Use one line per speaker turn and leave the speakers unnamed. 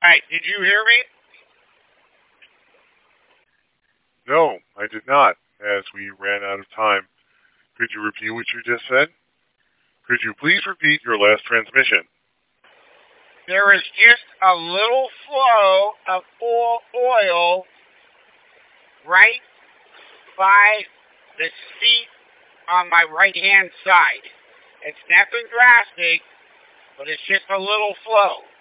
Hey, did you hear me?
No, I did not, as we ran out of time. Could you repeat what you just said? Could you please repeat your last transmission?
There is just a little flow of oil right by the seat on my right-hand side. It's nothing drastic, but it's just a little flow.